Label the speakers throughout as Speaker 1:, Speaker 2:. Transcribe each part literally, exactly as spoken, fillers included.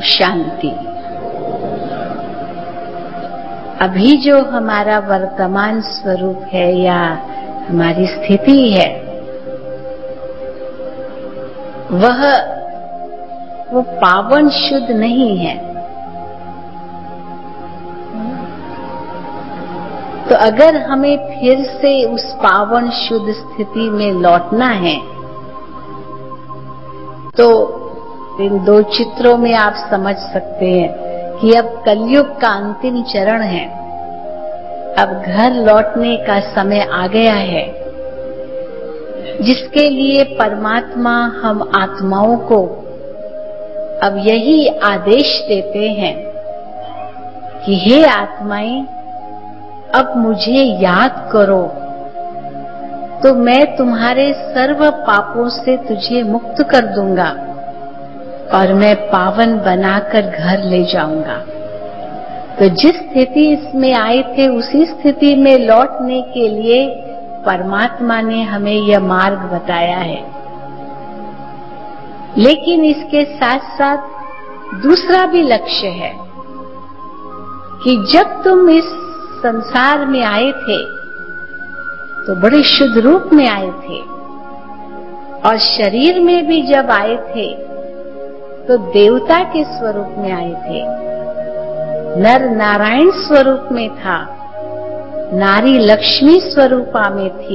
Speaker 1: शांति। अभी जो हमारा वर्तमान स्वरूप है या हमारी स्थिति है, वह वो पावन शुद्ध नहीं है। तो अगर हमें फिर से उस पावन शुद्ध स्थिति में लौटना है, तो इन दो चित्रों में आप समझ सकते हैं कि अब कलयुग का अंतिम चरण है। अब घर लौटने का समय आ गया है, जिसके लिए परमात्मा हम आत्माओं को अब यही आदेश देते हैं कि हे आत्माएं, अब मुझे याद करो तो मैं तुम्हारे सर्व पापों से तुझे मुक्त कर दूंगा और मैं पावन बनाकर घर ले जाऊंगा। तो जिस स्थिति इसमें आए थे उसी स्थिति में लौटने के लिए परमात्मा ने हमें यह मार्ग बताया है। लेकिन इसके साथ साथ दूसरा भी लक्ष्य है कि जब तुम इस संसार में आए थे तो बड़े शुद्ध रूप में आए थे, और शरीर में भी जब आए थे तो देवता के स्वरूप में आए थे। नर नारायण स्वरूप में था, नारी लक्ष्मी स्वरूपा में थी।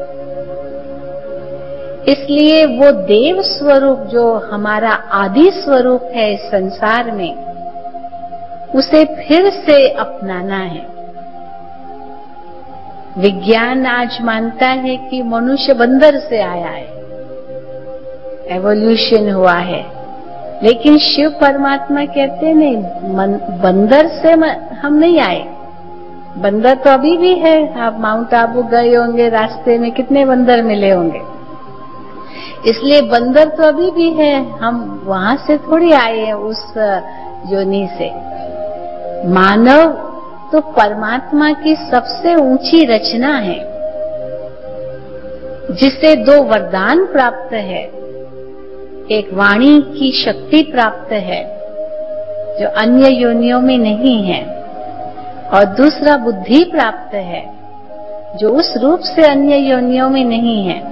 Speaker 1: इसलिए वो देव स्वरूप जो हमारा आदि स्वरूप है इस संसार में, उसे फिर से अपनाना है। विज्ञान आज मानता है कि मनुष्य बंदर से आया है, एवोल्यूशन हुआ है, लेकिन शिव परमात्मा कहते नहीं, बंदर से हम नहीं आए। बंदर तो अभी भी है। आप माउंट आबू गए होंगे, रास्ते में कितने बंदर मिले होंगे। इसलिए बंदर तो अभी भी है, हम वहां से थोड़ी आए हैं उस योनि से। मानव तो परमात्मा की सबसे ऊंची रचना है, जिसे दो वरदान प्राप्त है। एक वाणी की शक्ति प्राप्त है जो अन्य योनियों में नहीं है, और दूसरा बुद्धि प्राप्त है जो उस रूप से अन्य योनियों में नहीं है।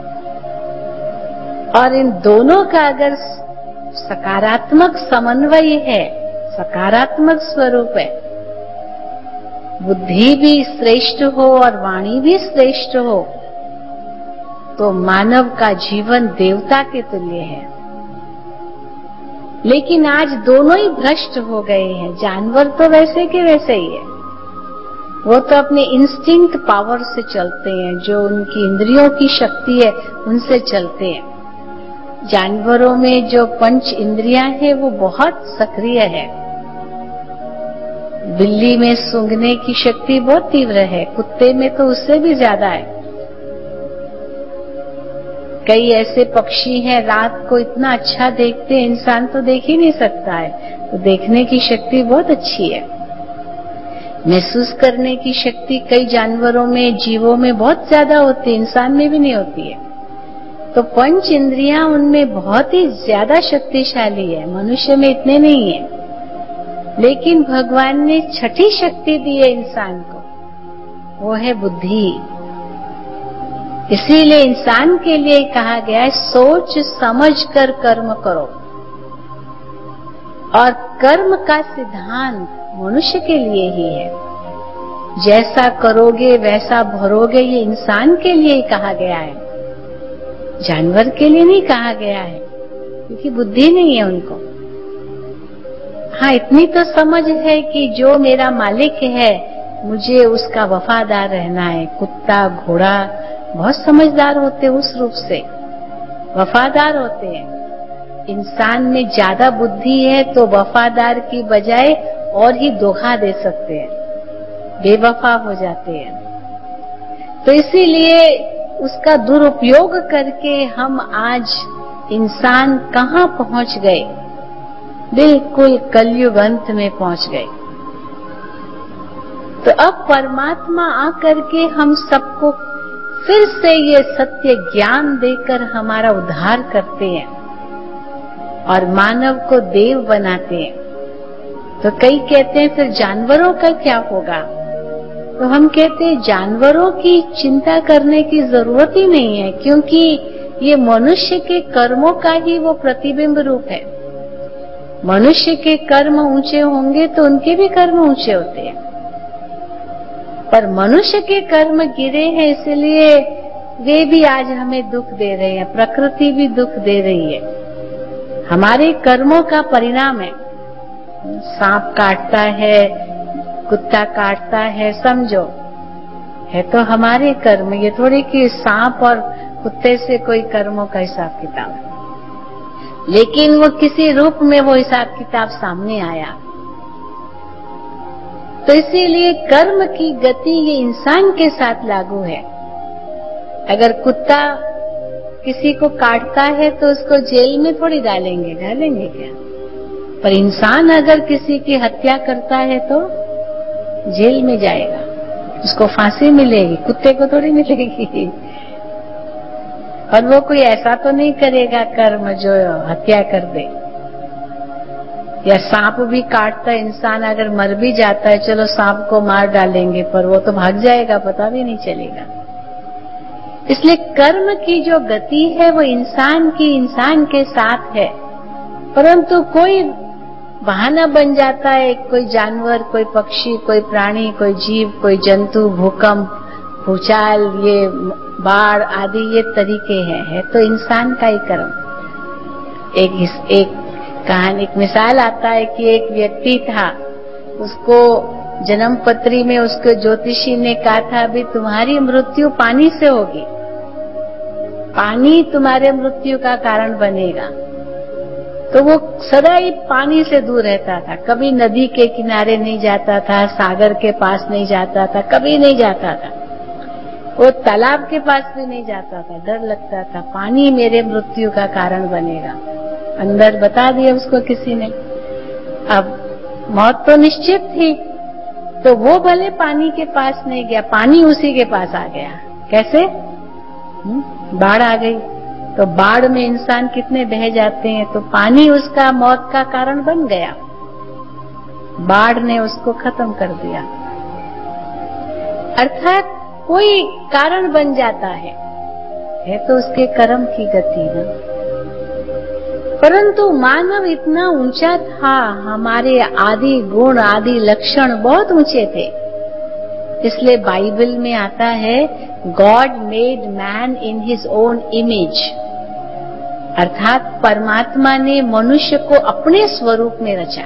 Speaker 1: और इन दोनों का अगर सकारात्मक समन्वय है, सकारात्मक स्वरूप है, बुद्धि भी श्रेष्ठ हो और वाणी भी श्रेष्ठ हो, तो मानव का जीवन देवता के तुल्य है। लेकिन आज दोनों ही भ्रष्ट हो गए हैं। जानवर तो वैसे के वैसे ही है, वो तो अपने इंस्टिंक्ट पावर से चलते हैं, जो उनकी इंद्रियों की शक्ति है उनसे चलते हैं। जानवरों में जो पंच इंद्रियां हैं वो बहुत सक्रिय है। बिल्ली में सूंघने की शक्ति बहुत तीव्र है, कुत्ते में तो उससे भी ज्यादा है। कई ऐसे पक्षी हैं रात को इतना अच्छा देखते हैं, इंसान तो देख ही नहीं सकता है, तो देखने की शक्ति बहुत अच्छी है। महसूस करने की शक्ति कई जानवरों में, जीवों में बहुत ज्यादा होती है, इंसान में भी नहीं होती है। तो पंच इंद्रियां उनमें बहुत ही ज्यादा शक्तिशाली है, मनुष्य में इतने नहीं है। लेकिन भगवान ने छठी शक्ति दी है इंसान को, वो है बुद्धि। इसीलिए इंसान के लिए कहा गया है सोच समझ कर कर्म करो, और कर्म का सिद्धांत मनुष्य के लिए ही है। जैसा करोगे वैसा भरोगे, ये इंसान के लिए ही कहा गया है, जानवर के लिए नहीं कहा गया है, क्योंकि बुद्धि नहीं है उनको। हाँ, इतनी तो समझ है कि जो मेरा मालिक है मुझे उसका वफादार रहना है। कुत्ता, घोड़ा बहुत समझदार होते हैं, उस रूप से वफादार होते हैं। इंसान में ज्यादा बुद्धि है तो वफादार की बजाय और ही धोखा दे सकते हैं, बेवफा हो जाते हैं। तो इसीलिए उसका दुरुपयोग करके हम आज इंसान कहाँ पहुंच गए, बिल्कुल कलयुग अंत में पहुंच गए। तो अब परमात्मा आकर के हम सबको फिर से ये सत्य ज्ञान देकर हमारा उद्धार करते हैं और मानव को देव बनाते हैं। तो कई कहते हैं फिर जानवरों का क्या होगा? तो हम कहते हैं जानवरों की चिंता करने की जरूरत ही नहीं है, क्योंकि ये मनुष्य के कर्मों का ही वो प्रतिबिंब रूप है। मनुष्य के कर्म ऊंचे होंगे तो उनके भी कर्म ऊंचे होते हैं, पर मनुष्य के कर्म गिरे हैं, इसलिए वे भी आज हमें दुख दे रहे हैं, प्रकृति भी दुख दे रही है। हमारे कर्मों का परिणाम है। सांप काटता है, कुत्ता काटता है, समझो है तो हमारे कर्म। ये थोड़ी कि सांप और कुत्ते से कोई कर्मों का हिसाब किताब, लेकिन वो किसी रूप में वो हिसाब किताब सामने आया। तो इसीलिए कर्म की गति ये इंसान के साथ लागू है। अगर कुत्ता किसी को काटता है तो उसको जेल में थोड़ी डालेंगे, डालेंगे क्या? पर इंसान अगर किसी की हत्या करता है तो जेल में जाएगा, उसको फांसी मिलेगी, कुत्ते को थोड़ी मिलेगी। और वो कोई ऐसा तो नहीं करेगा कर्म जो हत्या कर दे। या सांप भी काटता है, इंसान अगर मर भी जाता है, चलो सांप को मार डालेंगे, पर वो तो भाग जाएगा, पता भी नहीं चलेगा। इसलिए कर्म की जो गति है वो इंसान की इंसान के साथ है, परंतु कोई बहाना बन जाता है, कोई जानवर, कोई पक्षी, कोई प्राणी, कोई जीव, कोई जंतु, भूकंप, भूचाल, ये बाढ़ आदि ये तरीके हैं, है तो इंसान का ही कर्म। एक एक कहानी, एक मिसाल आता है कि एक व्यक्ति था, उसको जन्म पत्री में उसके ज्योतिषी ने कहा था अभी तुम्हारी मृत्यु पानी से होगी, पानी तुम्हारे मृत्यु का कारण बनेगा। तो वो सदा ही पानी से दूर रहता था, कभी नदी के किनारे नहीं जाता था, सागर के पास नहीं जाता था, कभी नहीं जाता था, वो तालाब के पास भी नहीं जाता था, डर लगता था पानी मेरे मृत्यु का कारण बनेगा। अंदर बता दिया उसको किसी ने। अब मौत तो निश्चित थी, तो वो भले पानी के पास नहीं गया, पानी उसी के पास आ गया। कैसे? बाढ़ आ गई, तो बाढ़ में इंसान कितने बह जाते हैं, तो पानी उसका मौत का कारण बन गया, बाढ़ ने उसको खत्म कर दिया। अर्थात कोई कारण बन जाता है, है तो उसके कर्म की गति ना। परंतु मानव इतना ऊंचा था, हमारे आदि गुण आदि लक्षण बहुत ऊंचे थे। इसलिए बाइबल में आता है God made man in his own image, अर्थात परमात्मा ने मनुष्य को अपने स्वरूप में रचा।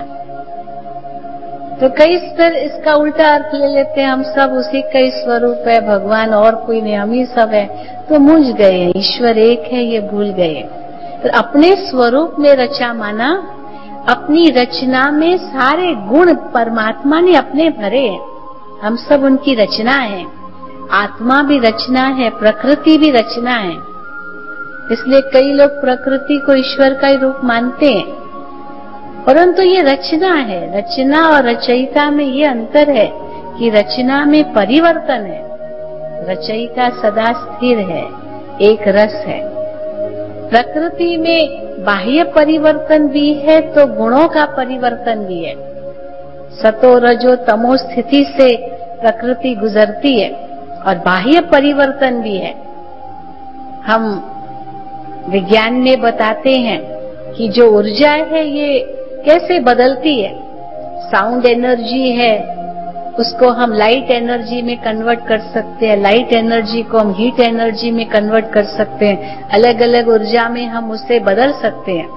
Speaker 1: तो कई फिर इसका उल्टा अर्थ ले लेते हैं, हम सब उसी का ही स्वरूप है, भगवान और कोई नहीं, हम ही सब है, तो मूंझ गए हैं, ईश्वर एक है ये भूल गए। तो अपने स्वरूप में रचा माना अपनी रचना में सारे गुण परमात्मा ने अपने भरे हैं, हम सब उनकी रचना है। आत्मा भी रचना है, प्रकृति भी रचना है। इसलिए कई लोग प्रकृति को ईश्वर का ही रूप मानते हैं, परंतु ये रचना है। रचना और रचयिता में ये अंतर है कि रचना में परिवर्तन है, रचयिता सदा स्थिर है, एक रस है। प्रकृति में बाह्य परिवर्तन भी है तो गुणों का परिवर्तन भी है। सतो रजो तमो स्थिति से प्रकृति गुजरती है और बाह्य परिवर्तन भी है। हम विज्ञान में बताते हैं कि जो ऊर्जा है ये कैसे बदलती है। साउंड एनर्जी है, उसको हम लाइट एनर्जी में कन्वर्ट कर सकते हैं, लाइट एनर्जी को हम हीट एनर्जी में कन्वर्ट कर सकते हैं, अलग अलग ऊर्जा में हम उसे बदल सकते हैं।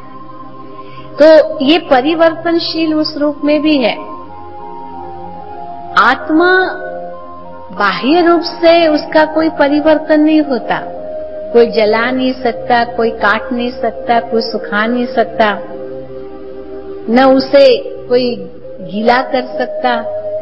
Speaker 1: तो ये परिवर्तनशील उस रूप में भी है। आत्मा बाह्य रूप से उसका कोई परिवर्तन नहीं होता, कोई जला नहीं सकता, कोई काट नहीं सकता, कोई सुखा नहीं सकता, न उसे कोई गीला कर सकता,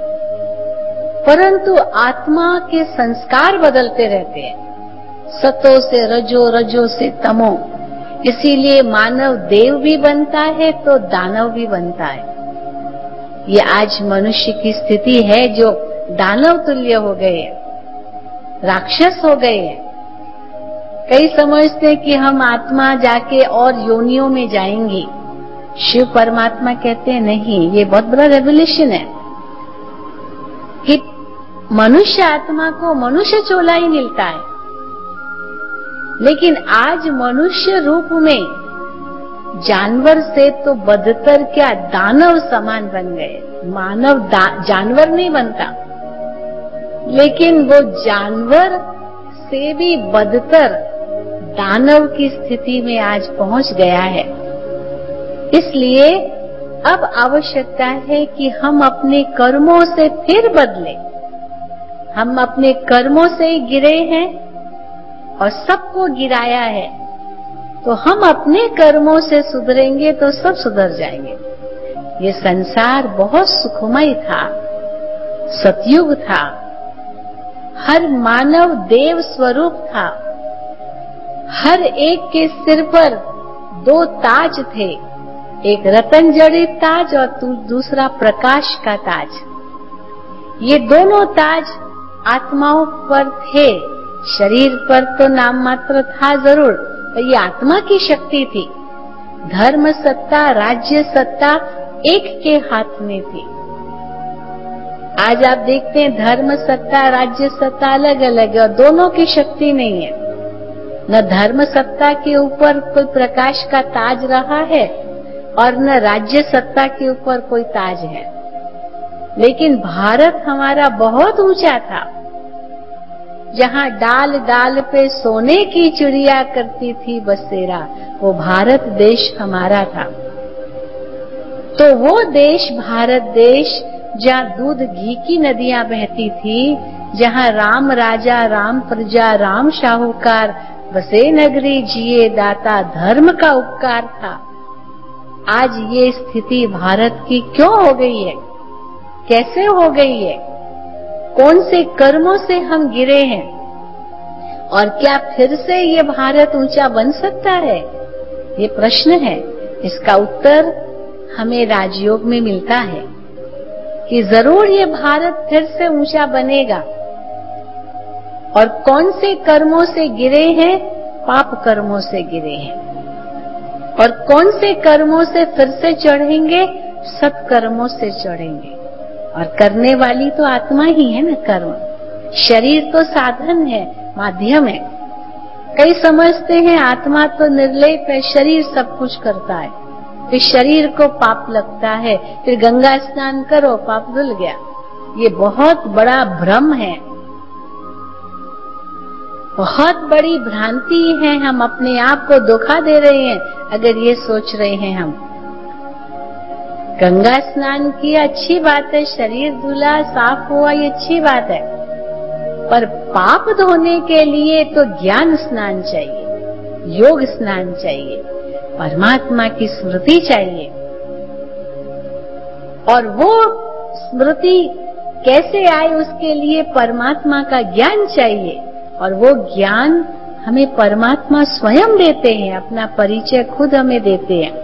Speaker 1: परंतु आत्मा के संस्कार बदलते रहते हैं, सतो से रजो, रजो से तमो। इसीलिए मानव देव भी बनता है तो दानव भी बनता है। ये आज मनुष्य की स्थिति है जो दानव तुल्य हो गए हैं, राक्षस हो गए हैं। कई समझते हैं कि हम आत्मा जाके और योनियों में जाएंगे। शिव परमात्मा कहते हैं नहीं, ये बहुत बड़ा रेवोल्यूशन है कि मनुष्य आत्मा को मनुष्य चोला ही मिलता है, लेकिन आज मनुष्य रूप में जानवर से तो बदतर क्या दानव समान बन गए। मानव जानवर नहीं बनता, लेकिन वो जानवर से भी बदतर दानव की स्थिति में आज पहुंच गया है। इसलिए अब आवश्यकता है कि हम अपने कर्मों से फिर बदले। हम अपने कर्मों से ही गिरे हैं और सबको गिराया है, तो हम अपने कर्मों से सुधरेंगे तो सब सुधर जाएंगे। ये संसार बहुत सुखमय था, सतयुग था, हर मानव देव स्वरूप था, हर एक के सिर पर दो ताज थे, एक रतन जड़ित ताज और दूसरा प्रकाश का ताज। ये दोनों ताज आत्माओं पर थे, शरीर पर तो नाम मात्र था जरूर, पर ये आत्मा की शक्ति थी। धर्म सत्ता, राज्य सत्ता एक के हाथ में थी। आज आप देखते हैं धर्म सत्ता, राज्य सत्ता अलग अलग है और दोनों की शक्ति नहीं है। न धर्म सत्ता के ऊपर कोई प्रकाश का ताज रहा है और न राज्य सत्ता के ऊपर कोई ताज है। लेकिन भारत हमारा बहुत ऊंचा था, जहां डाल डाल पे सोने की चिड़िया करती थी बसेरा, वो भारत देश हमारा था। तो वो देश, भारत देश, जहां दूध घी की नदियां बहती थी, जहां राम राजा, राम प्रजा, राम शाहूकार, बसे नगरी जिए दाता, धर्म का उपकार था। आज ये स्थिति भारत की क्यों हो गई है? कैसे हो गई है? कौन से कर्मों से हम गिरे हैं? और क्या फिर से ये भारत ऊंचा बन सकता है? ये प्रश्न है। इसका उत्तर हमें राजयोग में मिलता है कि जरूर ये भारत फिर से ऊंचा बनेगा। और कौन से कर्मों से गिरे हैं? पाप कर्मों से गिरे हैं। और कौन से कर्मों से फिर से चढ़ेंगे? सत्कर्मों से चढ़ेंगे। और करने वाली तो आत्मा ही है ना कर्म। शरीर तो साधन है, माध्यम है। कई समझते हैं आत्मा तो निर्लेप है, शरीर सब कुछ करता है, फिर शरीर को पाप लगता है, फिर गंगा स्नान करो पाप धुल गया। ये बहुत बड़ा भ्रम है, बहुत बड़ी भ्रांति है। हम अपने आप को धोखा दे रहे हैं अगर ये सोच रहे हैं हम। गंगा स्नान किया अच्छी बात है, शरीर धुला, साफ हुआ, ये अच्छी बात है, पर पाप धोने के लिए तो ज्ञान स्नान चाहिए, योग स्नान चाहिए, परमात्मा की स्मृति चाहिए। और वो स्मृति कैसे आए, उसके लिए परमात्मा का ज्ञान चाहिए। और वो ज्ञान हमें परमात्मा स्वयं देते हैं, अपना परिचय खुद हमें देते हैं।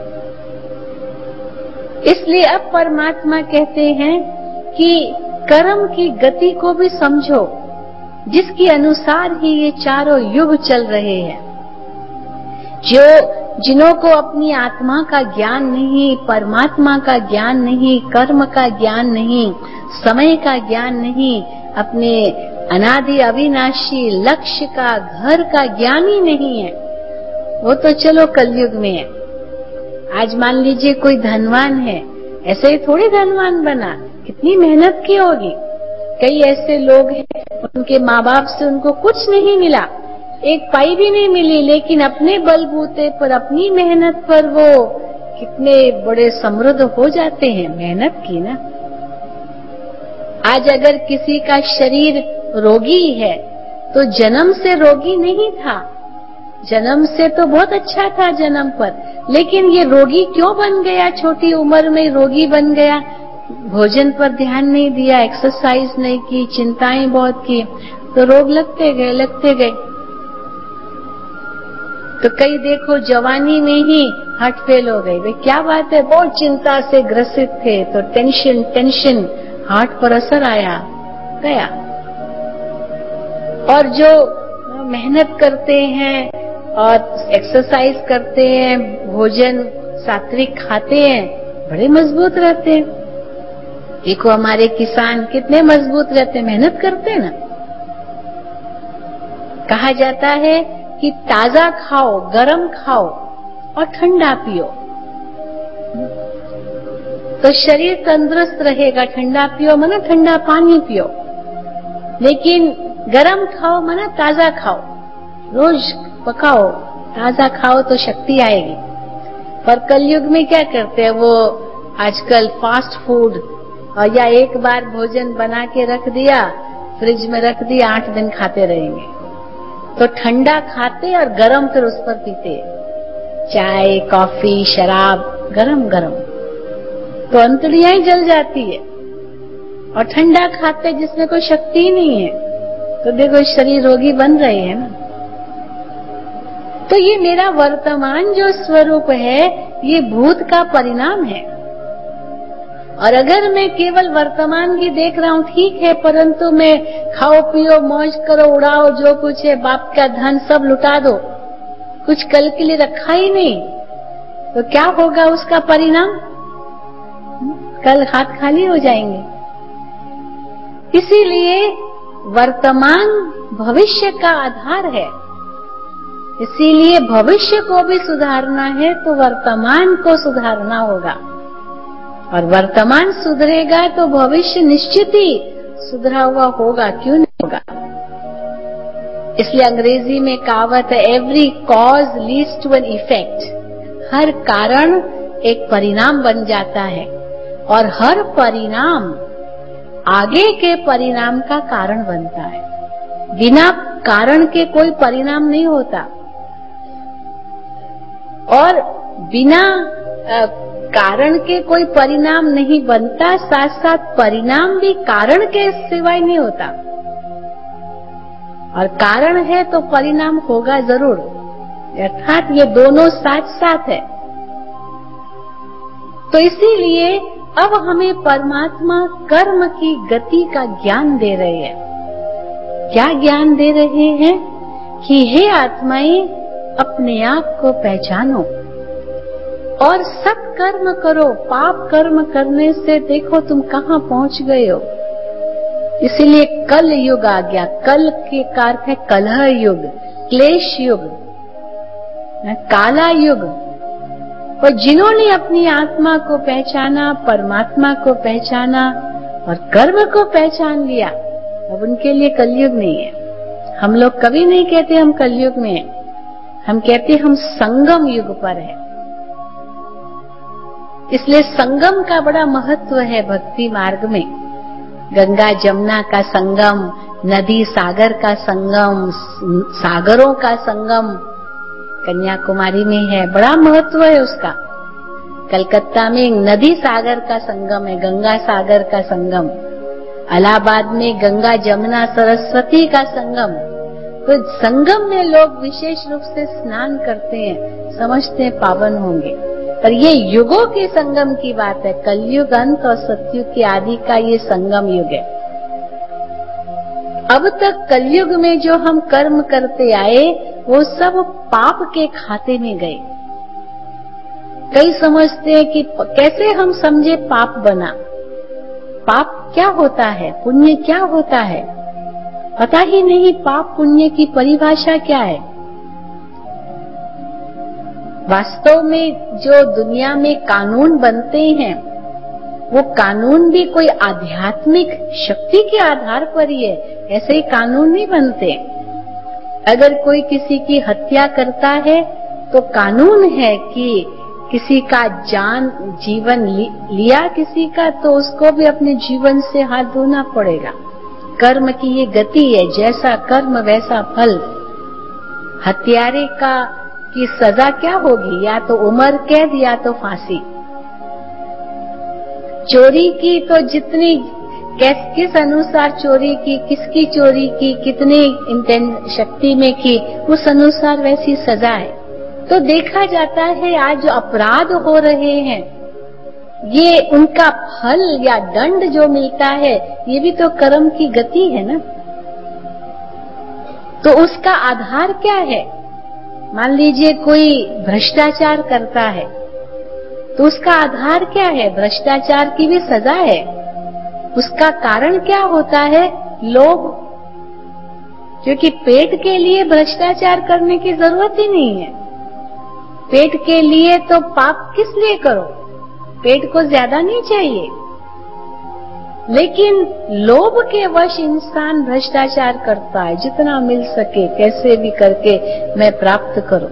Speaker 1: इसलिए अब परमात्मा कहते हैं कि कर्म की गति को भी समझो, जिसके अनुसार ही ये चारों युग चल रहे हैं। जो जिन्हों को अपनी आत्मा का ज्ञान नहीं, परमात्मा का ज्ञान नहीं, कर्म का ज्ञान नहीं, समय का ज्ञान नहीं, अपने अनादि अविनाशी लक्ष्य का, घर का ज्ञान ही नहीं है, वो तो चलो कलयुग में है। आज मान लीजिए कोई धनवान है, ऐसे ही थोड़ी धनवान बना, कितनी मेहनत की होगी। कई ऐसे लोग हैं, उनके माँ बाप से उनको कुछ नहीं मिला, एक पाई भी नहीं मिली, लेकिन अपने बलबूते पर, अपनी मेहनत पर वो कितने बड़े समृद्ध हो जाते हैं। मेहनत की ना। आज अगर किसी का शरीर रोगी है तो जन्म से रोगी नहीं था, जन्म से तो बहुत अच्छा था जन्म पर, लेकिन ये रोगी क्यों बन गया? छोटी उम्र में रोगी बन गया। भोजन पर ध्यान नहीं दिया, एक्सरसाइज नहीं की, चिंताएं बहुत की, तो रोग लगते गए लगते गए। तो कई देखो जवानी में ही हार्ट फेल हो गई। वे क्या बात है, बहुत चिंता से ग्रसित थे, तो टेंशन टेंशन हार्ट पर असर आया, गया। और जो मेहनत करते हैं और एक्सरसाइज करते हैं, भोजन सात्विक खाते हैं, बड़े मजबूत रहते हैं। देखो हमारे किसान कितने मजबूत रहते हैं, मेहनत करते हैं ना। कहा जाता है कि ताजा खाओ, गरम खाओ और ठंडा पियो तो शरीर तंदुरुस्त रहेगा। ठंडा पियो माना ठंडा पानी पियो, लेकिन गरम खाओ माना ताजा खाओ, रोज पकाओ, ताजा खाओ तो शक्ति आएगी। पर कलयुग में क्या करते हैं वो, आजकल फास्ट फूड, या एक बार भोजन बना के रख दिया, फ्रिज में रख दिया, आठ दिन खाते रहेंगे। तो ठंडा खाते और गरम फिर उस पर पीते, चाय, कॉफी, शराब, गरम गरम, तो अंतड़ियां ही जल जाती है। और ठंडा खाते जिसमें कोई शक्ति ही नहीं है, तो देखो शरीर रोगी बन रहे हैं ना। तो ये मेरा वर्तमान जो स्वरूप है, ये भूत का परिणाम है। और अगर मैं केवल वर्तमान की देख रहा हूं, ठीक है, परंतु मैं खाओ पियो मौज करो उड़ाओ, जो कुछ है बाप का धन सब लुटा दो, कुछ कल के लिए रखा ही नहीं, तो क्या होगा उसका परिणाम? कल हाथ खाली हो जाएंगे। इसीलिए वर्तमान भविष्य का आधार है। इसीलिए भविष्य को भी सुधारना है तो वर्तमान को सुधारना होगा, और वर्तमान सुधरेगा तो भविष्य निश्चित ही सुधरा हुआ होगा, क्यों नहीं होगा। इसलिए अंग्रेजी में कहावत है, every cause leads to an effect. हर कारण एक परिणाम बन जाता है, और हर परिणाम आगे के परिणाम का कारण बनता है। बिना कारण के कोई परिणाम नहीं होता, और बिना आ, कारण के कोई परिणाम नहीं बनता, साथ साथ परिणाम भी कारण के सिवाय नहीं होता। और कारण है तो परिणाम होगा जरूर, अर्थात ये दोनों साथ साथ है। तो इसीलिए अब हमें परमात्मा कर्म की गति का ज्ञान दे रहे हैं। क्या ज्ञान दे रहे हैं? कि हे आत्माएं, अपने आप को पहचानो और सत्कर्म करो। पाप कर्म करने से देखो तुम कहां पहुंच गए हो। इसीलिए कल युग आ गया। कल के अर्थ है कलह युग, क्लेश युग, काला युग। और जिन्होंने अपनी आत्मा को पहचाना, परमात्मा को पहचाना और कर्म को पहचान लिया, अब उनके लिए कलयुग नहीं है। हम लोग कभी नहीं कहते हम कलयुग में हैं, हम कहते हम संगम युग पर है। इसलिए संगम का बड़ा महत्व है भक्ति मार्ग में। गंगा जमुना का संगम, नदी सागर का संगम, सागरों का संगम कन्याकुमारी में है, बड़ा महत्व है उसका। कलकत्ता में नदी सागर का संगम है, गंगा सागर का संगम। इलाहाबाद में गंगा जमुना सरस्वती का संगम। तो संगम में लोग विशेष रूप से स्नान करते हैं, समझते हैं पावन होंगे। पर ये युगों के संगम की बात है। कलयुग अंत और सतयुग की आदि का ये संगम युग है। अब तक कलयुग में जो हम कर्म करते आए वो सब पाप के खाते में गए। कई समझते हैं कि कैसे हम समझे पाप बना, पाप क्या होता है, पुण्य क्या होता है, पता ही नहीं पाप पुण्य की परिभाषा क्या है। वास्तव में जो दुनिया में कानून बनते हैं वो कानून भी कोई आध्यात्मिक शक्ति के आधार पर ही है, ऐसे ही कानून नहीं बनते। अगर कोई किसी की हत्या करता है तो कानून है कि किसी का जान जीवन लि, लिया किसी का, तो उसको भी अपने जीवन से हाथ धोना पड़ेगा। कर्म की ये गति है, जैसा कर्म वैसा फल। हत्यारे का की सजा क्या होगी? या तो उम्र कैद या तो फांसी। चोरी की तो जितनी किस किस अनुसार चोरी की, किसकी चोरी की, कितने इंटेंट शक्ति में की, उस अनुसार वैसी सजा है। तो देखा जाता है आज जो अपराध हो रहे हैं ये उनका फल या दंड जो मिलता है ये भी तो कर्म की गति है ना। तो उसका आधार क्या है? मान लीजिए कोई भ्रष्टाचार करता है, तो उसका आधार क्या है? भ्रष्टाचार की भी सजा है। उसका कारण क्या होता है? लोभ। क्योंकि पेट के लिए भ्रष्टाचार करने की जरूरत ही नहीं है। पेट के लिए तो पाप किस लिए करो? पेट को ज्यादा नहीं चाहिए। लेकिन लोभ के वश इंसान भ्रष्टाचार करता है, जितना मिल सके कैसे भी करके मैं प्राप्त करूं।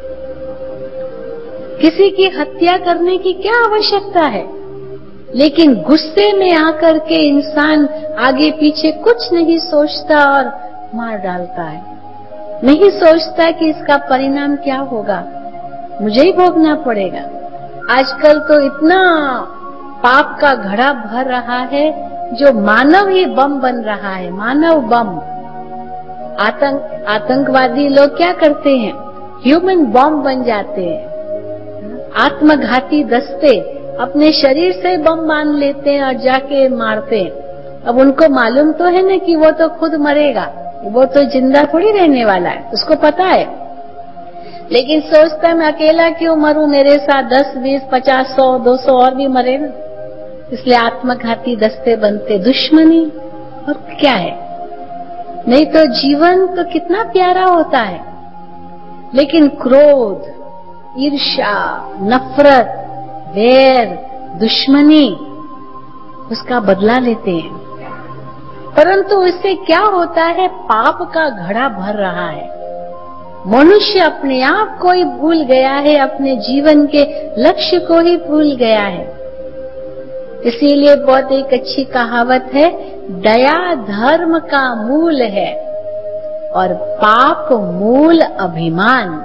Speaker 1: किसी की हत्या करने की क्या आवश्यकता है? लेकिन गुस्से में आकर के इंसान आगे पीछे कुछ नहीं सोचता और मार डालता है। नहीं सोचता कि इसका परिणाम क्या होगा, मुझे ही भोगना पड़ेगा। आजकल तो इतना पाप का घड़ा भर रहा है, जो मानव ही बम बन रहा है, मानव बम। आतंक आतंकवादी लोग क्या करते हैं? ह्यूमन बम बन जाते हैं। आत्मघाती दस्ते अपने शरीर से बम बांध लेते हैं और जाके मारते हैं। अब उनको मालूम तो है ना कि वो तो खुद मरेगा, वो तो जिंदा थोड़ी रहने वाला है, उसको पता है। लेकिन सोचता है मैं अकेला क्यों मरूं, मेरे साथ दस बीस पचास सौ दो सौ और भी मरे ना। इसलिए आत्मघाती दस्ते बनते। दुश्मनी और क्या है? नहीं तो जीवन तो कितना प्यारा होता है। लेकिन क्रोध, ईर्ष्या, नफरत, वैर, दुश्मनी, उसका बदला लेते हैं। परंतु इससे क्या होता है? पाप का घड़ा भर रहा है। मनुष्य अपने आप को ही भूल गया है, अपने जीवन के लक्ष्य को ही भूल गया है। इसीलिए बहुत एक अच्छी कहावत है, दया धर्म का मूल है और पाप मूल अभिमान।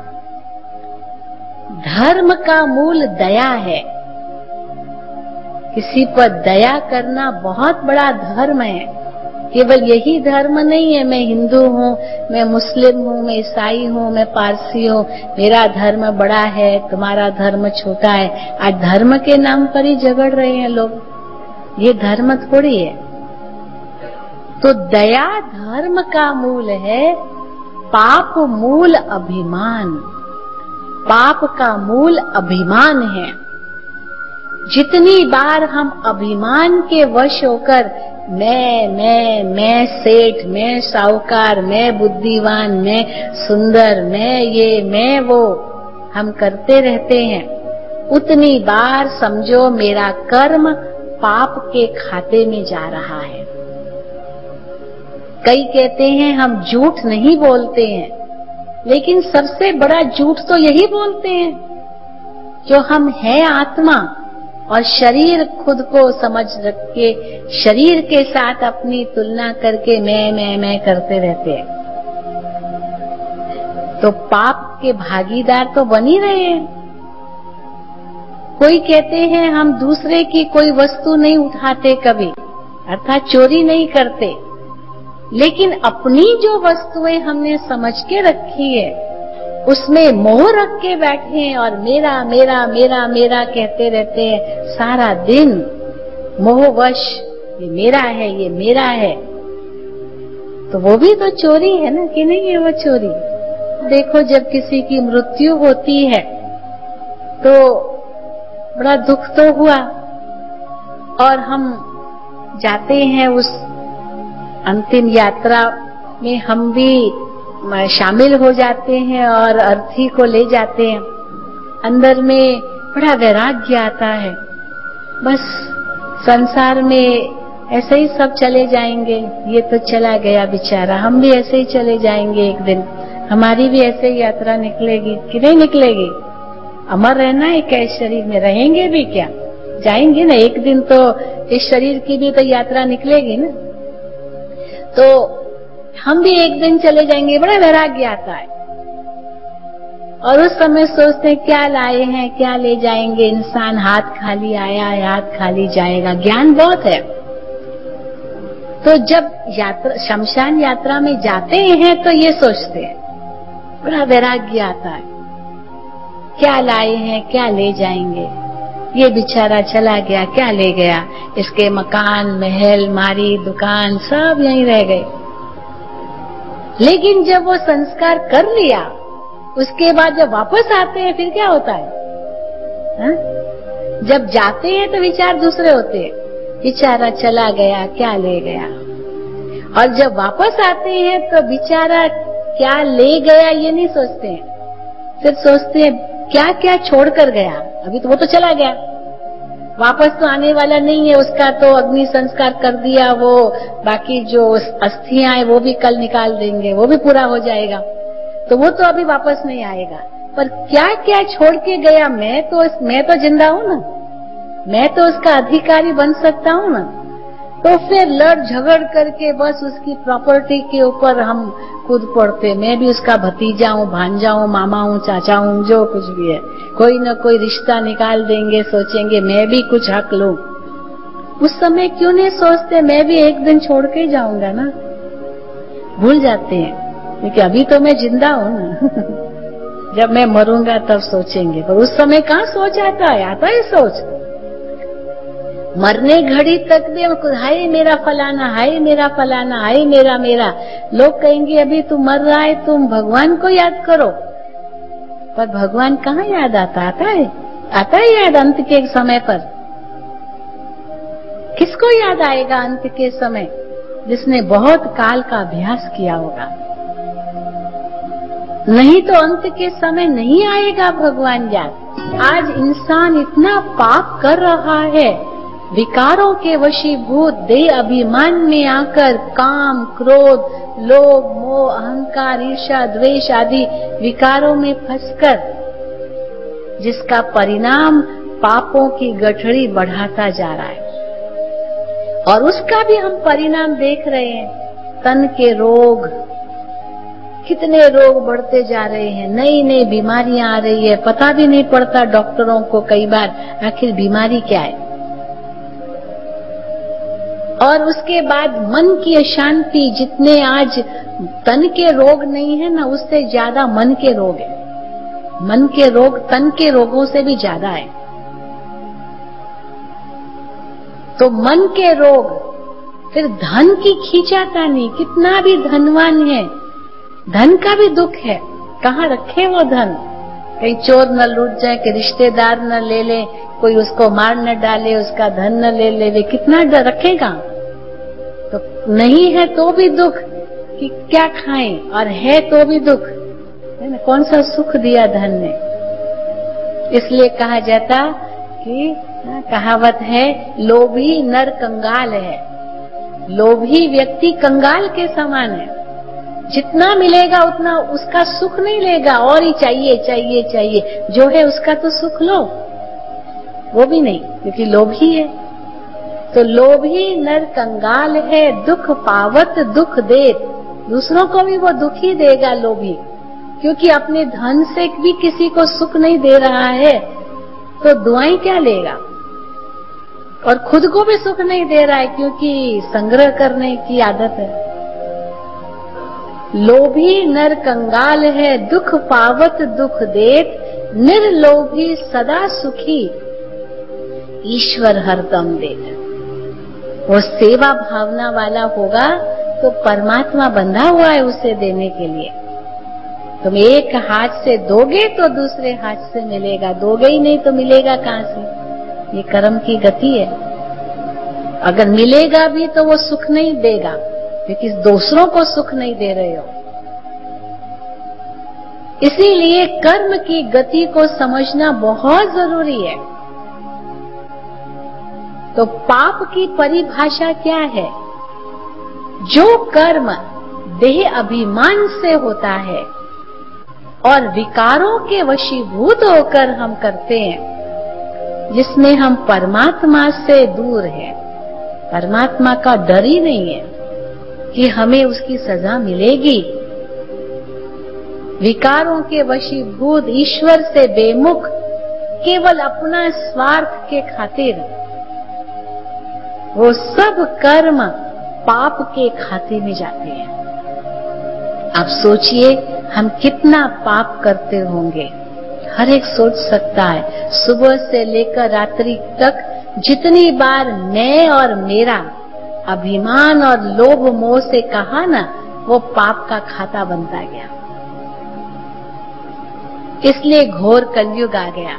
Speaker 1: धर्म का मूल दया है। किसी पर दया करना बहुत बड़ा धर्म है। केवल यही धर्म नहीं है, मैं हिंदू हूँ, मैं मुस्लिम हूँ, मैं ईसाई हूँ, मैं पारसी हूँ, मेरा धर्म बड़ा है, तुम्हारा धर्म छोटा है। आज धर्म के नाम पर ही झगड़ रहे हैं लोग। ये धर्म थोड़ी है। तो दया धर्म का मूल है, पाप मूल अभिमान। पाप का मूल अभिमान है। जितनी बार हम अभिमान के वश होकर मैं मैं मैं सेठ, मैं साहूकार, मैं बुद्धिवान, मैं सुंदर, मैं ये मैं वो हम करते रहते हैं, उतनी बार समझो मेरा कर्म पाप के खाते में जा रहा है। कई कहते हैं हम झूठ नहीं बोलते हैं, लेकिन सबसे बड़ा झूठ तो यही बोलते हैं जो हम है आत्मा और शरीर खुद को समझ रख के शरीर के साथ अपनी तुलना करके मैं मैं मैं करते रहते हैं। तो पाप के भागीदार तो बन ही रहे हैं। कोई कहते हैं हम दूसरे की कोई वस्तु नहीं उठाते कभी, अर्थात चोरी नहीं करते, लेकिन अपनी जो वस्तुएं हमने समझ के रखी है उसमें मोह रख के बैठे हैं और मेरा मेरा मेरा मेरा कहते रहते हैं सारा दिन। मोहवश ये मेरा है, ये मेरा है, तो वो भी तो चोरी है ना, कि नहीं है वो चोरी? देखो जब किसी की मृत्यु होती है तो बड़ा दुख तो हुआ और हम जाते हैं उस अंतिम यात्रा में, हम भी शामिल हो जाते हैं और अर्थी को ले जाते हैं। अंदर में बड़ा वैराग्य आता है, बस संसार में ऐसे ही सब चले जाएंगे, ये तो चला गया बेचारा, हम भी ऐसे ही चले जाएंगे एक दिन, हमारी भी ऐसे ही यात्रा निकलेगी कि नहीं निकलेगी? अमर रहना है क्या इस शरीर में? रहेंगे भी क्या? जाएंगे ना एक दिन, तो इस शरीर की भी तो यात्रा निकलेगी ना। तो हम भी एक दिन चले जाएंगे, बड़ा वैराग्य आता है और उस समय सोचते हैं क्या लाए हैं, क्या ले जाएंगे। इंसान हाथ खाली आया है, हाथ खाली जाएगा, ज्ञान बहुत है। तो जब यात्रा शमशान यात्रा में जाते हैं तो ये सोचते हैं, बड़ा वैराग्य आता है, क्या लाए हैं, क्या ले जाएंगे। ये बेचारा चला गया, क्या ले गया? इसके मकान, महल, मारी, दुकान सब यहीं रह गए। लेकिन जब वो संस्कार कर लिया, उसके बाद जब वापस आते हैं फिर क्या होता है? हा? जब जाते हैं तो विचार दूसरे होते हैं, बेचारा चला गया, क्या ले गया। और जब वापस आते हैं तो बेचारा क्या ले गया ये नहीं सोचते हैं, सिर्फ सोचते हैं क्या क्या छोड़कर गया। अभी तो वो तो चला गया, वापस तो आने वाला नहीं है, उसका तो अग्नि संस्कार कर दिया, वो बाकी जो अस्थियां हैं वो भी कल निकाल देंगे, वो भी पूरा हो जाएगा, तो वो तो अभी वापस नहीं आएगा। पर क्या क्या छोड़ के गया, मैं तो मैं तो जिंदा हूं ना, मैं तो उसका अधिकारी बन सकता हूं ना। तो फिर लड़ झगड़ करके बस उसकी प्रॉपर्टी के ऊपर हम कूद पड़ते, मैं भी उसका भतीजा हूं, भांजा हूं, मामा हूं, चाचा हूं, जो कुछ भी है, कोई न कोई रिश्ता निकाल देंगे, सोचेंगे मैं भी कुछ हक लूं। उस समय क्यों नहीं सोचते मैं भी एक दिन छोड़ के ही जाऊंगा ना। भूल जाते हैं क्योंकि अभी तो मैं जिंदा हूं ना जब मैं मरूंगा तब सोचेंगे, पर उस समय कहाँ सोच आता है, आता है सोच। मरने घड़ी तक भी हम हाय मेरा फलाना, हाय मेरा फलाना, हाय मेरा मेरा। लोग कहेंगे अभी तू मर रहा है, तुम भगवान को याद करो, पर भगवान कहाँ याद आता, आता है आता है याद अंत के समय पर। किसको याद आएगा अंत के समय? जिसने बहुत काल का अभ्यास किया होगा, नहीं तो अंत के समय नहीं आएगा भगवान याद। आज इंसान इतना पाप कर रहा है, विकारों के वशीभूत देह अभिमान में आकर काम, क्रोध, लोभ, मोह, अहंकार, ईर्ष्या, द्वेष आदि विकारों में फंसकर, जिसका परिणाम पापों की गठरी बढ़ाता जा रहा है। और उसका भी हम परिणाम देख रहे हैं, तन के रोग, कितने रोग बढ़ते जा रहे हैं, नई नई बीमारियां आ रही है, पता भी नहीं पड़ता डॉक्टरों को कई बार आखिर बीमारी क्या है। और उसके बाद मन की अशांति, जितने आज तन के रोग नहीं है ना, उससे ज्यादा मन के रोग है। मन के रोग तन के रोगों से भी ज्यादा है। तो मन के रोग, फिर धन की खींचातानी, कितना भी धनवान है, धन का भी दुख है, कहाँ रखे वो धन, कहीं चोर न लूट जाए, कि रिश्तेदार न ले ले, कोई उसको मार न डाले, उसका धन न ले ले, वे कितना डर रखेगा। तो नहीं है तो भी दुख कि क्या खाएं, और है तो भी दुख है ना, कौन सा सुख दिया धन ने। इसलिए कहा जाता कि कहावत है, लोभी नर कंगाल है। लोभी व्यक्ति कंगाल के समान है, जितना मिलेगा उतना उसका सुख नहीं लेगा, और ही चाहिए चाहिए चाहिए, जो है उसका तो सुख लो, वो भी नहीं, क्योंकि लोभी है। तो लोभी नर कंगाल है, दुख पावत दुख देत। दूसरों को भी वो दुख ही देगा लोभी, क्योंकि अपने धन से भी किसी को सुख नहीं दे रहा है, तो दुआएं क्या लेगा। और खुद को भी सुख नहीं दे रहा है, क्योंकि संग्रह करने की आदत है। लोभी नर कंगाल है, दुख पावत दुख देत, निर्लोभी सदा सुखी, ईश्वर हरदम देत। वो सेवा भावना वाला होगा तो परमात्मा बंधा हुआ है उसे देने के लिए। तुम एक हाथ से दोगे तो दूसरे हाथ से मिलेगा, दोगे ही नहीं तो मिलेगा कहां से। ये कर्म की गति है। अगर मिलेगा भी तो वो सुख नहीं देगा, क्योंकि दूसरों को सुख नहीं दे रहे हो। इसीलिए कर्म की गति को समझना बहुत जरूरी है। तो पाप की परिभाषा क्या है? जो कर्म देह अभिमान से होता है और विकारों के वशीभूत होकर हम करते हैं, जिसमें हम परमात्मा से दूर हैं, परमात्मा का डर ही नहीं है कि हमें उसकी सजा मिलेगी। विकारों के वशीभूत, ईश्वर से बेमुख, केवल अपना स्वार्थ के खातिर, वो सब कर्म पाप के खाते में जाते हैं। आप सोचिए हम कितना पाप करते होंगे, हर एक सोच सकता है। सुबह से लेकर रात्रि तक जितनी बार मैं और मेरा अभिमान और लोभ मोह से कहा ना, वो पाप का खाता बनता गया। इसलिए घोर कलयुग आ गया।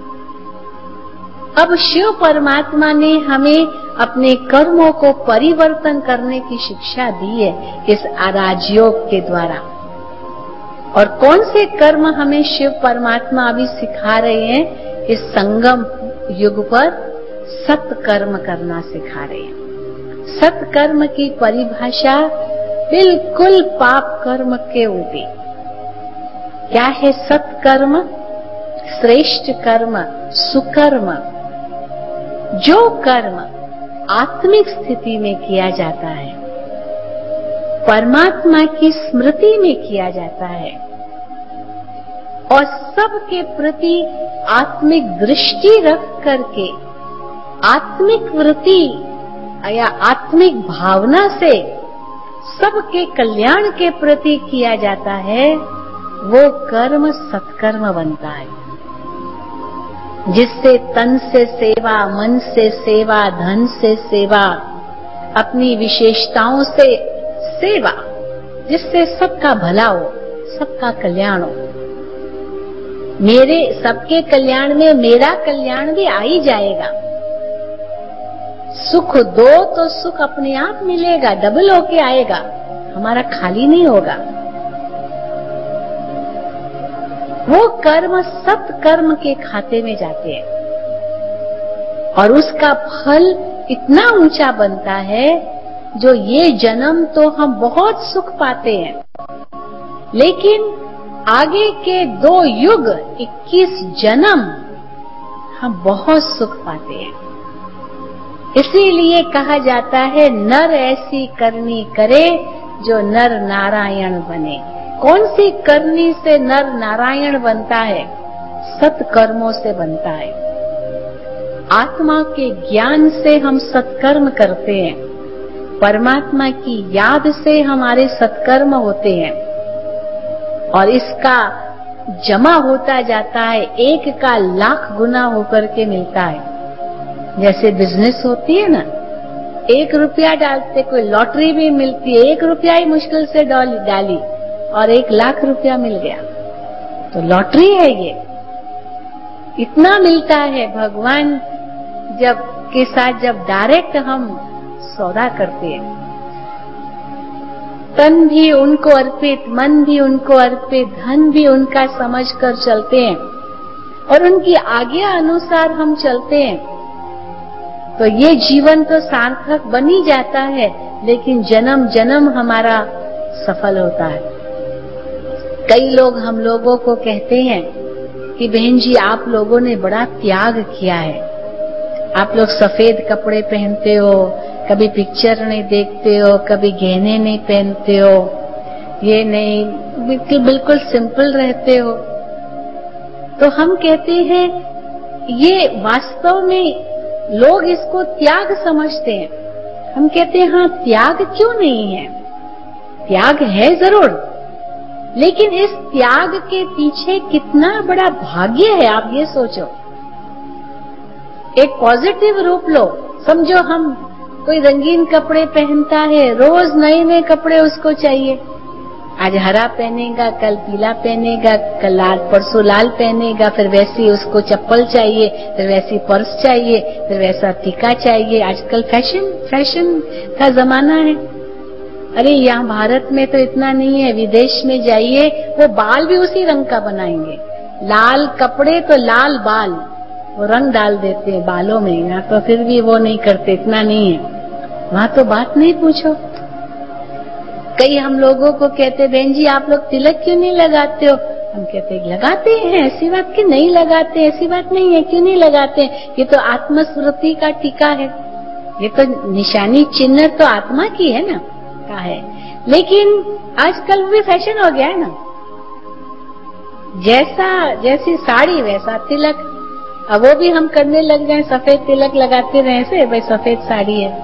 Speaker 1: अब शिव परमात्मा ने हमें अपने कर्मों को परिवर्तन करने की शिक्षा दी है इस राजयोग के द्वारा। और कौन से कर्म हमें शिव परमात्मा अभी सिखा रहे हैं? इस संगम युग पर सत्कर्म करना सिखा रहे हैं। सत्कर्म की परिभाषा बिल्कुल पाप कर्म के उल्टी। क्या है सत्कर्म? श्रेष्ठ कर्म, सुकर्म। जो कर्म आत्मिक स्थिति में किया जाता है, परमात्मा की स्मृति में किया जाता है और सबके प्रति आत्मिक दृष्टि रख करके आत्मिक वृत्ति या आत्मिक भावना से सबके कल्याण के प्रति किया जाता है, वो कर्म सत्कर्म बनता है। जिससे तन से सेवा, मन से सेवा, धन से सेवा, अपनी विशेषताओं से सेवा, जिससे सबका भला हो, सबका कल्याण हो। मेरे सबके कल्याण में मेरा कल्याण भी आ ही जाएगा। सुख दो तो सुख अपने आप मिलेगा, डबल होके आएगा, हमारा खाली नहीं होगा। वो कर्म सत्कर्म के खाते में जाते हैं और उसका फल इतना ऊंचा बनता है, जो ये जन्म तो हम बहुत सुख पाते हैं, लेकिन आगे के दो युग इक्कीस जन्म हम बहुत सुख पाते हैं। इसीलिए कहा जाता है नर ऐसी करनी करे जो नर नारायण बने। कौन सी करनी से नर नारायण बनता है? सत्कर्मों से बनता है। आत्मा के ज्ञान से हम सत्कर्म करते हैं, परमात्मा की याद से हमारे सत्कर्म होते हैं और इसका जमा होता जाता है, एक का लाख गुना होकर के मिलता है। जैसे बिजनेस होती है ना, एक रुपया डालते, कोई लॉटरी भी मिलती है, एक रुपया ही मुश्किल से डाली और एक लाख रुपया मिल गया, तो लॉटरी है ये। इतना मिलता है भगवान जब के साथ जब डायरेक्ट हम सौदा करते हैं। तन भी उनको अर्पित, मन भी उनको अर्पित, धन भी उनका समझ कर चलते हैं और उनकी आज्ञा अनुसार हम चलते हैं, तो ये जीवन तो सार्थक बन ही जाता है, लेकिन जन्म जन्म हमारा सफल होता है। कई लोग हम लोगों को कहते हैं कि बहन जी आप लोगों ने बड़ा त्याग किया है, आप लोग सफेद कपड़े पहनते हो, कभी पिक्चर नहीं देखते हो, कभी गहने नहीं पहनते हो, ये नहीं, बिल्कुल बिल्कुल सिंपल रहते हो। तो हम कहते हैं ये वास्तव में लोग इसको त्याग समझते हैं। हम कहते हैं हाँ त्याग क्यों नहीं है, त्याग है जरूर, लेकिन इस त्याग के पीछे कितना बड़ा भाग्य है आप ये सोचो। एक पॉजिटिव रूप लो, समझो हम कोई रंगीन कपड़े पहनता है, रोज नए नए कपड़े उसको चाहिए, आज हरा पहनेगा, कल पीला पहनेगा, कल लाल, परसों लाल पहनेगा, फिर वैसी उसको चप्पल चाहिए, फिर वैसी पर्स चाहिए, फिर वैसा टीका चाहिए। आजकल फैशन फैशन का जमाना है। अरे यहाँ भारत में तो इतना नहीं है, विदेश में जाइए वो बाल भी उसी रंग का बनाएंगे, लाल कपड़े तो लाल बाल, वो रंग डाल देते हैं बालों में। यहाँ तो फिर भी वो नहीं करते, इतना नहीं है, वहाँ तो बात नहीं पूछो। कई हम लोगों को कहते बहन जी आप लोग तिलक क्यों नहीं लगाते हो? हम कहते लगाते हैं, ऐसी बात कि नहीं लगाते, ऐसी बात नहीं है, क्यों नहीं लगाते? ये तो आत्मस्मृति का टीका है, ये तो निशानी चिन्ह तो आत्मा की है ना, का है। लेकिन आजकल भी फैशन हो गया है ना, जैसा जैसी साड़ी वैसा तिलक, अब वो भी हम करने लग गए, सफेद तिलक लगाते रहे से भाई सफेद साड़ी है।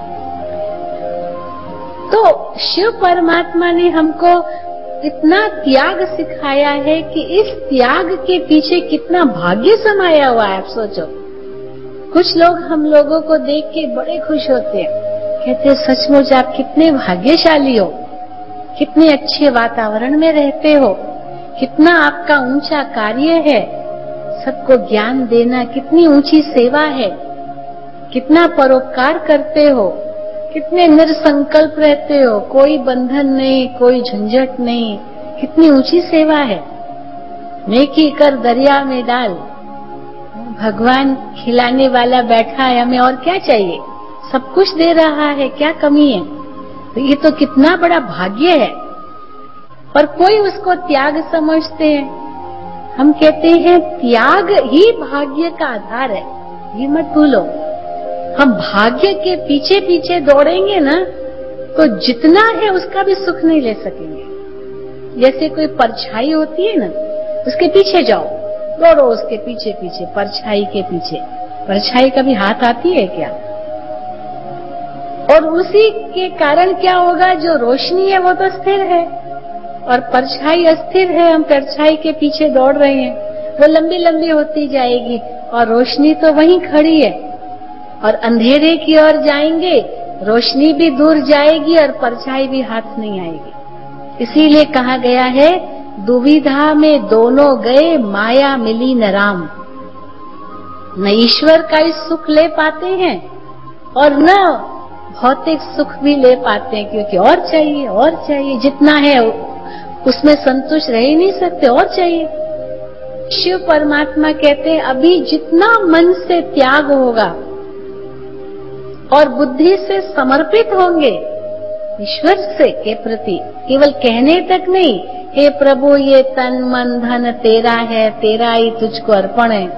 Speaker 1: तो शिव परमात्मा ने हमको इतना त्याग सिखाया है कि इस त्याग के पीछे कितना भाग्य समाया हुआ है, आप सोचो। कुछ लोग हम लोगों को देख के बड़े खुश होते हैं, कहते हैं सचमुच आप कितने भाग्यशाली हो, कितने अच्छे वातावरण में रहते हो, कितना आपका ऊंचा कार्य है, सबको ज्ञान देना कितनी ऊंची सेवा है, कितना परोपकार करते हो, कितने निरसंकल्प रहते हो, कोई बंधन नहीं, कोई झंझट नहीं, कितनी ऊंची सेवा है। नेकी कर दरिया में डाल, भगवान खिलाने वाला बैठा है, हमें और क्या चाहिए, सब कुछ दे रहा है, क्या कमी है। तो ये तो कितना बड़ा भाग्य है, पर कोई उसको त्याग समझते हैं। हम कहते हैं त्याग ही भाग्य का आधार है, ये मत भूलो। हम भाग्य के पीछे पीछे दौड़ेंगे ना तो जितना है उसका भी सुख नहीं ले सकेंगे। जैसे कोई परछाई होती है ना, उसके पीछे जाओ, दौड़ो उसके पीछे पीछे, परछाई के पीछे। परछाई कभी हाथ आती है क्या? और उसी के कारण क्या होगा, जो रोशनी है वो तो स्थिर है और परछाई अस्थिर है। हम परछाई के पीछे दौड़ रहे हैं, वो लंबी लंबी होती जाएगी और रोशनी तो वहीं खड़ी है। और अंधेरे की ओर जाएंगे, रोशनी भी दूर जाएगी और परछाई भी हाथ नहीं आएगी। इसीलिए कहा गया है, दुविधा में दोनों गए, माया मिली न राम। न ईश्वर का ही सुख ले पाते हैं और न भौतिक सुख भी ले पाते हैं, क्योंकि और चाहिए और चाहिए, जितना है उसमें संतुष्ट रह ही नहीं सकते, और चाहिए। शिव परमात्मा कहते हैं, अभी जितना मन से त्याग होगा और बुद्धि से समर्पित होंगे ईश्वर से के प्रति, केवल कहने तक नहीं, हे प्रभु ये तन मन धन तेरा है, तेरा ही तुझको अर्पण है,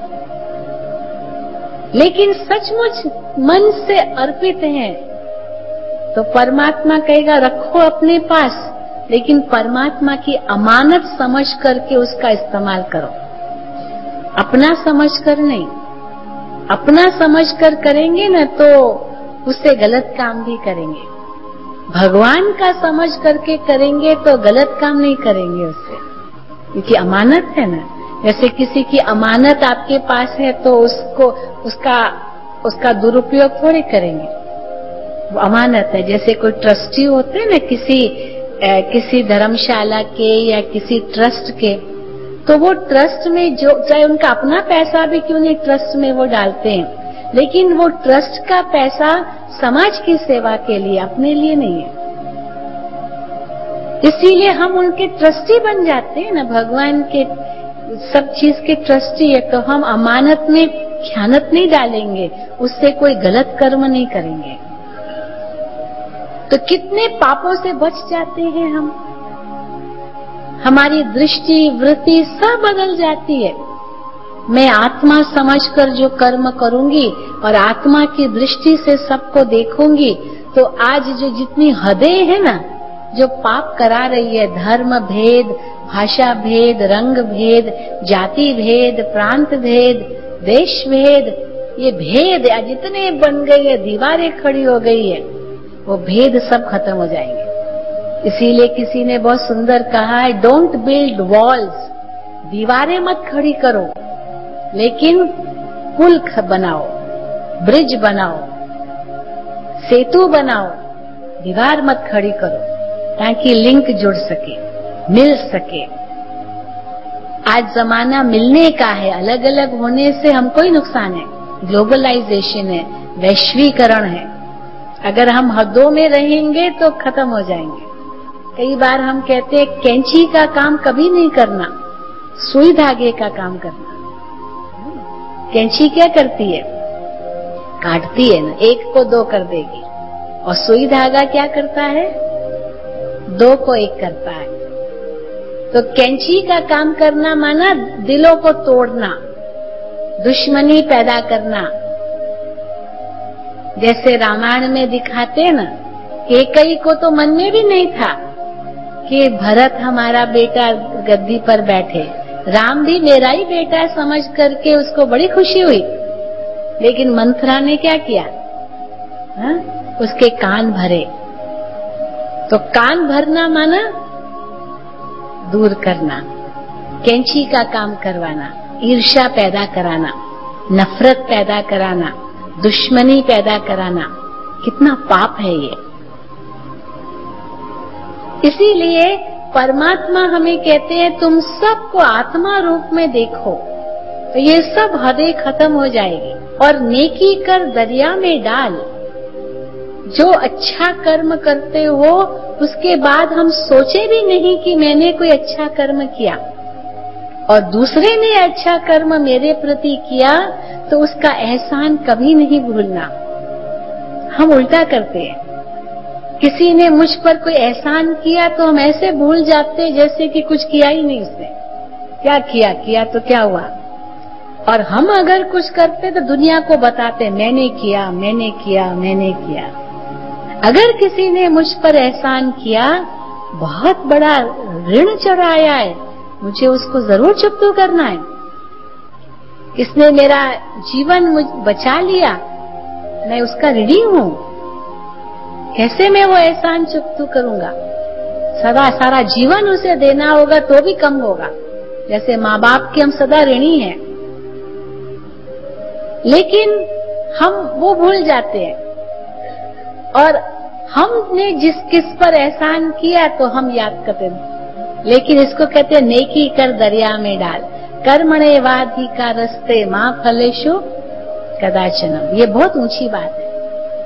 Speaker 1: लेकिन सचमुच मन से अर्पित हैं, तो परमात्मा कहेगा रखो अपने पास, लेकिन परमात्मा की अमानत समझ करके उसका इस्तेमाल करो। अपना समझ कर नहीं, अपना समझ कर करेंगे ना तो उससे गलत काम भी करेंगे। भगवान का समझ करके करेंगे तो गलत काम नहीं करेंगे उससे, क्योंकि अमानत है ना। जैसे किसी की अमानत आपके पास है तो उसको उसका उसका दुरुपयोग थोड़ी करेंगे, वो अमानत है। जैसे कोई ट्रस्टी होते हैं ना किसी ए, किसी धर्मशाला के या किसी ट्रस्ट के, तो वो ट्रस्ट में जो चाहे उनका अपना पैसा भी क्यों नहीं ट्रस्ट में वो डालते हैं, लेकिन वो ट्रस्ट का पैसा समाज की सेवा के लिए, अपने लिए नहीं है। इसीलिए हम उनके ट्रस्टी बन जाते हैं ना, भगवान के सब चीज के ट्रस्टी है, तो हम अमानत में ख्यानत नहीं डालेंगे, उससे कोई गलत कर्म नहीं करेंगे, तो कितने पापों से बच जाते हैं हम। हमारी दृष्टि वृत्ति सब बदल जाती है। मैं आत्मा समझकर जो कर्म करूंगी और आत्मा की दृष्टि से सबको देखूंगी, तो आज जो जितनी हदें है ना, जो पाप करा रही है, धर्म भेद, भाषा भेद, रंग भेद, जाति भेद, प्रांत भेद, देश भेद, ये भेद जितने बन गई है, दीवारें खड़ी हो गई है, वो भेद सब खत्म हो जाएंगे। इसीलिए किसी ने बहुत सुंदर कहा है, डोंट बिल्ड वॉल्स, दीवारें मत खड़ी करो, लेकिन पुल बनाओ, ब्रिज बनाओ, सेतु बनाओ, दीवार मत खड़ी करो, ताकि लिंक जुड़ सके, मिल सके। आज जमाना मिलने का है, अलग अलग होने से हमको ही नुकसान है। ग्लोबलाइजेशन है, वैश्वीकरण है। अगर हम हदों में रहेंगे तो खत्म हो जाएंगे। कई बार हम कहते हैं कैंची का काम कभी नहीं करना, सुई धागे का काम करना। कैंची क्या करती है, काटती है ना, एक को दो कर देगी, और सुई धागा क्या करता है, दो को एक करता है। तो कैंची का काम करना माना दिलों को तोड़ना, दुश्मनी पैदा करना। जैसे रामायण में दिखाते हैं ना, कैकेयी को तो मन में भी नहीं था कि भरत हमारा बेटा गद्दी पर बैठे, राम भी मेरा ही बेटा समझ करके उसको बड़ी खुशी हुई, लेकिन मंथरा ने क्या किया, हा? उसके कान भरे। तो कान भरना माना दूर करना, कैंची का काम करवाना, ईर्ष्या पैदा कराना, नफरत पैदा कराना, दुश्मनी पैदा कराना, कितना पाप है ये। इसीलिए परमात्मा हमें कहते हैं तुम सबको आत्मा रूप में देखो, तो ये सब हदें खत्म हो जाएगी। और नेकी कर दरिया में डाल, जो अच्छा कर्म करते हो उसके बाद हम सोचे भी नहीं कि मैंने कोई अच्छा कर्म किया, और दूसरे ने अच्छा कर्म मेरे प्रति किया तो उसका एहसान कभी नहीं भूलना। हम उल्टा करते हैं, किसी ने मुझ पर कोई एहसान किया तो हम ऐसे भूल जाते जैसे कि कुछ किया ही नहीं उसने। क्या किया किया तो क्या हुआ। और हम अगर कुछ करते तो दुनिया को बताते मैंने किया मैंने किया मैंने किया। अगर किसी ने मुझ पर एहसान किया, बहुत बड़ा ऋण चढ़ाया है, मुझे उसको जरूर चुकता करना है। किसने मेरा जीवन मुझ बचा लिया, मैं उसका ऋणी हूं, कैसे मैं वो एहसान चुकता करूंगा। सदा सारा जीवन उसे देना होगा तो भी कम होगा। जैसे माँ बाप के हम सदा ऋणी हैं, लेकिन हम वो भूल जाते हैं। और हमने जिस किस पर एहसान किया तो हम याद करते हैं। लेकिन इसको कहते हैं नेकी कर दरिया में डाल, कर्मणे वाधिका रस्ते मां फलेषु कदाचनम। ये बहुत ऊंची बात है।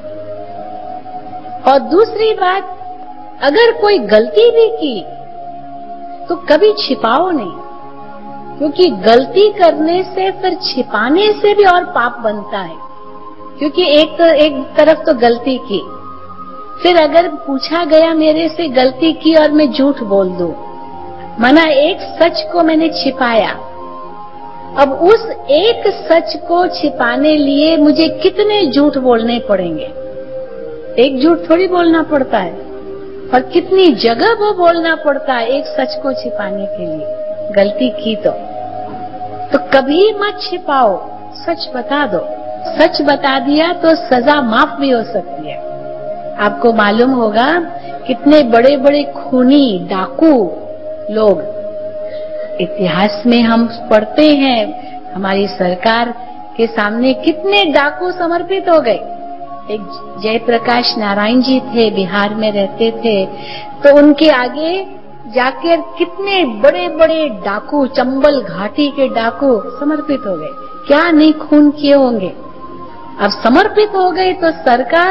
Speaker 1: और दूसरी बात, अगर कोई गलती भी की तो कभी छिपाओ नहीं, क्योंकि गलती करने से फिर छिपाने से भी और पाप बनता है। क्योंकि एक तो एक तरफ तो गलती की, फिर अगर पूछा गया मेरे से गलती की और मैं झूठ बोल दूं, मना एक सच को मैंने छिपाया, अब उस एक सच को छिपाने लिए मुझे कितने झूठ बोलने पड़ेंगे। एक झूठ थोड़ी बोलना पड़ता है, और कितनी जगह वो बोलना पड़ता है एक सच को छिपाने के लिए। गलती की तो तो कभी मत छिपाओ, सच बता दो। सच बता दिया तो सजा माफ भी हो सकती है। आपको मालूम होगा कितने बड़े बड़े खूनी डाकू लोग इतिहास में हम पढ़ते हैं, हमारी सरकार के सामने कितने डाकू समर्पित हो गए। एक जयप्रकाश नारायण जी थे, बिहार में रहते थे, तो उनके आगे जाकर कितने बड़े बड़े डाकू, चंबल घाटी के डाकू समर्पित हो गए। क्या नहीं खून किए होंगे। अब समर्पित हो गए तो सरकार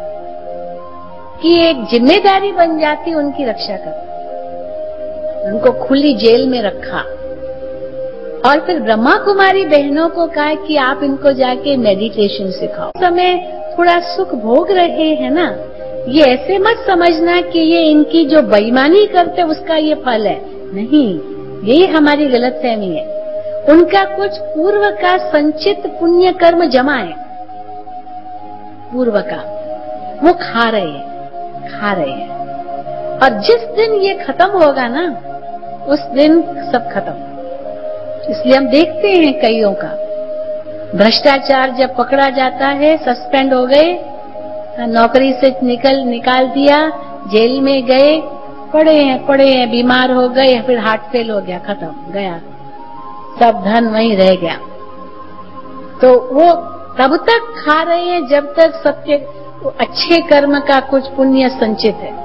Speaker 1: की एक जिम्मेदारी बन जाती उनकी रक्षा करना। उनको खुली जेल में रखा, और फिर ब्रह्मा कुमारी बहनों को कहा कि आप इनको जाके मेडिटेशन सिखाओ। समय थोड़ा सुख भोग रहे हैं ना, ये ऐसे मत समझना कि ये इनकी जो बेईमानी करते उसका ये फल है। नहीं, यही हमारी गलतफहमी है। उनका कुछ पूर्व का संचित पुण्य कर्म जमा है, पूर्व का, वो खा रहे हैं खा रहे हैं और जिस दिन ये खत्म होगा ना, उस दिन सब खत्म। इसलिए हम देखते हैं कईयों का भ्रष्टाचार जब पकड़ा जाता है, सस्पेंड हो गए, नौकरी से निकल निकाल दिया, जेल में गए, पड़े हैं पड़े हैं बीमार हो गए, फिर हार्ट फेल हो गया, खत्म गया, सब धन वहीं रह गया। तो वो तब तक खा रहे हैं जब तक सबके अच्छे कर्म का कुछ पुण्य संचित है।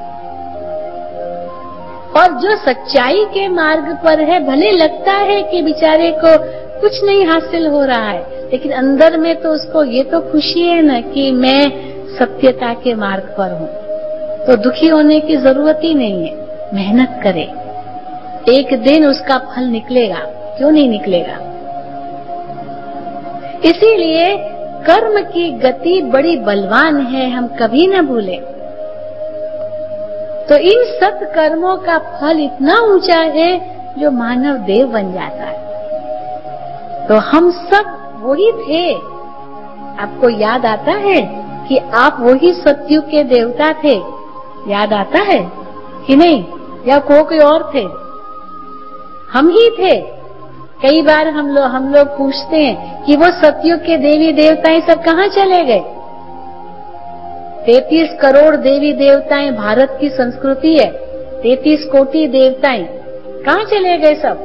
Speaker 1: और जो सच्चाई के मार्ग पर है, भले लगता है कि बेचारे को कुछ नहीं हासिल हो रहा है, लेकिन अंदर में तो उसको ये तो खुशी है ना कि मैं सत्यता के मार्ग पर हूँ, तो दुखी होने की जरूरत ही नहीं है। मेहनत करे, एक दिन उसका फल निकलेगा, क्यों नहीं निकलेगा। इसीलिए कर्म की गति बड़ी बलवान है, हम कभी न भूले। तो इन सत कर्मों का फल इतना ऊंचा है जो मानव देव बन जाता है। तो हम सब वही थे। आपको याद आता है कि आप वही सतयुग के देवता थे? याद आता है कि नहीं? या को कोई और थे? हम ही थे। कई बार हम लोग हम लोग पूछते हैं कि वो सतयुग के देवी देवताएं सब कहाँ चले गए? तैतीस करोड़ देवी देवताएं भारत की संस्कृति है, तैतीस कोटि देवताएं, कहाँ चले गए सब?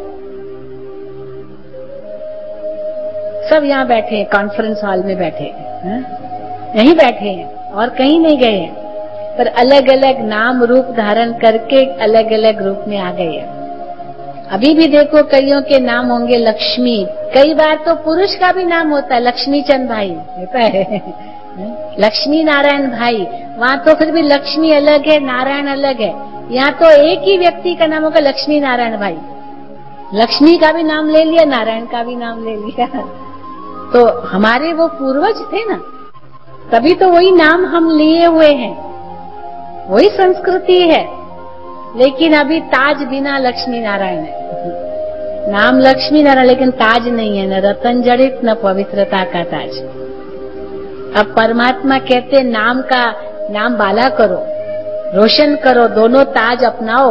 Speaker 1: सब यहाँ बैठे हैं, कॉन्फ्रेंस हॉल में बैठे हैं, यहीं बैठे हैं और कहीं नहीं गए हैं। पर अलग अलग नाम रूप धारण करके अलग अलग रूप में आ गए हैं। अभी भी देखो कईयों के नाम होंगे लक्ष्मी, कई बार तो पुरुष का भी नाम होता है लक्ष्मी चंद भाई होता है लक्ष्मी नारायण भाई, वहाँ तो फिर भी लक्ष्मी अलग है नारायण अलग है। यहाँ तो एक ही व्यक्ति का नाम होगा लक्ष्मी नारायण भाई, लक्ष्मी का भी नाम ले लिया नारायण का भी नाम ले लिया। तो हमारे वो पूर्वज थे ना, तभी तो वही नाम हम लिए हुए हैं, वही संस्कृति है। लेकिन अभी ताज बिना लक्ष्मी नारायण है, नाम लक्ष्मी नारायण लेकिन ताज नहीं है, न रतन जड़ित न पवित्रता का ताज। अब परमात्मा कहते नाम का नाम बाला करो, रोशन करो, दोनों ताज अपनाओ,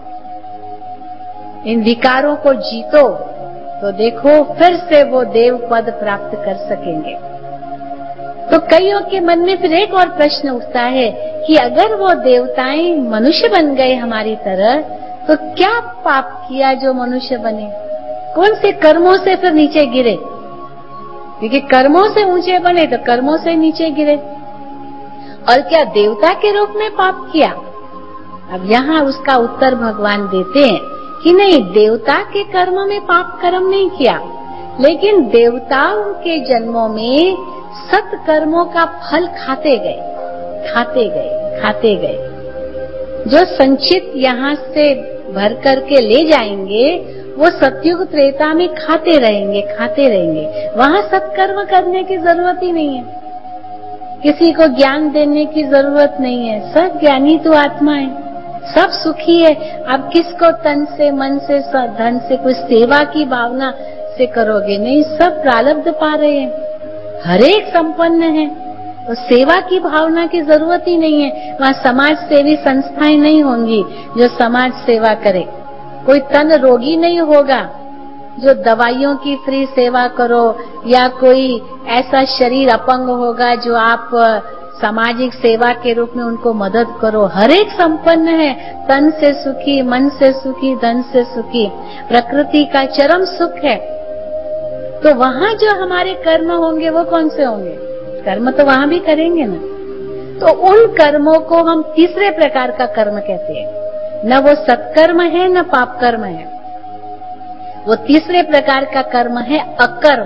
Speaker 1: इन विकारों को जीतो, तो देखो फिर से वो देव पद प्राप्त कर सकेंगे। तो कईयों के मन में फिर एक और प्रश्न उठता है कि अगर वो देवताएं मनुष्य बन गए हमारी तरह, तो क्या पाप किया जो मनुष्य बने, कौन से कर्मों से फिर नीचे गिरे, क्योंकि कर्मों से ऊंचे बने तो कर्मों से नीचे गिरे, और क्या देवता के रूप में पाप किया। अब यहाँ उसका उत्तर भगवान देते हैं कि नहीं, देवता के कर्म में पाप कर्म नहीं किया, लेकिन देवताओं के जन्मों में सत्कर्मों का फल खाते गए खाते गए खाते गए। जो संचित यहाँ से भर करके ले जाएंगे वो सतयुग त्रेता में खाते रहेंगे खाते रहेंगे। वहाँ सत्कर्म करने की जरूरत ही नहीं है, किसी को ज्ञान देने की जरूरत नहीं है, सब ज्ञानी तो आत्मा है, सब सुखी है। अब किसको तन से मन से धन से कुछ सेवा की भावना से करोगे, नहीं, सब प्रारब्ध पा रहे हैं, हर एक संपन्न है, तो सेवा की भावना की जरूरत ही नहीं है। वहाँ समाज सेवी संस्थाएं नहीं होंगी जो समाज सेवा करे, कोई तन रोगी नहीं होगा जो दवाइयों की फ्री सेवा करो, या कोई ऐसा शरीर अपंग होगा जो आप सामाजिक सेवा के रूप में उनको मदद करो। हर एक संपन्न है, तन से सुखी, मन से सुखी, धन से सुखी, प्रकृति का चरम सुख है। तो वहाँ जो हमारे कर्म होंगे वो कौन से होंगे, कर्म तो वहाँ भी करेंगे ना। तो उन कर्मों को हम तीसरे प्रकार का कर्म कहते हैं, न वो सत्कर्म है न पाप कर्म है, वो तीसरे प्रकार का कर्म है अकर्म।